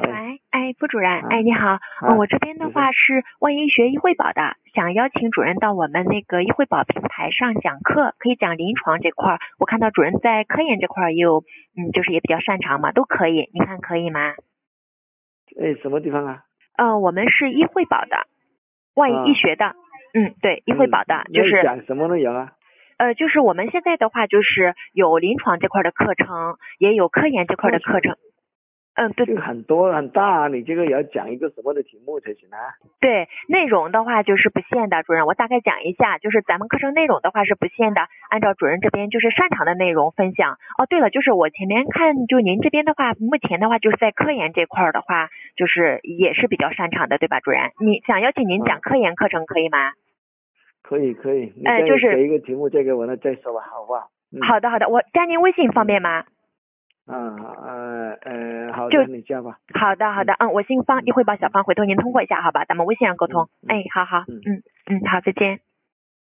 喂，副主任， 啊你好， 啊， 我这边的话是万一学医惠保的，想邀请主任到我们那个医惠保平台上讲课，可以讲临床这块儿。我看到主任在科研这块儿也有，就是也比较擅长嘛，都可以，您看可以吗？ 什么地方啊？ 我们是医惠保的，万一医学的，对，医惠保的，就那是讲什么内容啊？ 就是我们现在的话就是有临床这块的课程，也有科研这块的课程。对这个很多很大啊，你这个也要讲一个什么的题目才行啊？ 对，内容的话就是不限的，主任，我大概讲一下，就是咱们课程内容的话是不限的，按照主任这边就是擅长的内容分享。哦，对了，就是我前面看，就您这边的话，目前的话就是在科研这块的话，就是也是比较擅长的，对吧，主任？你想邀请您讲科研课程可以吗？ 可以，你再就是给一个题目再给我，那再说吧，好不好？ 好的，我加您微信方便吗？ 好的，你加吧。 好的，我姓方，一会把小方回头您通过一下，好吧？咱们微信上沟通。好， 嗯。 好，再见。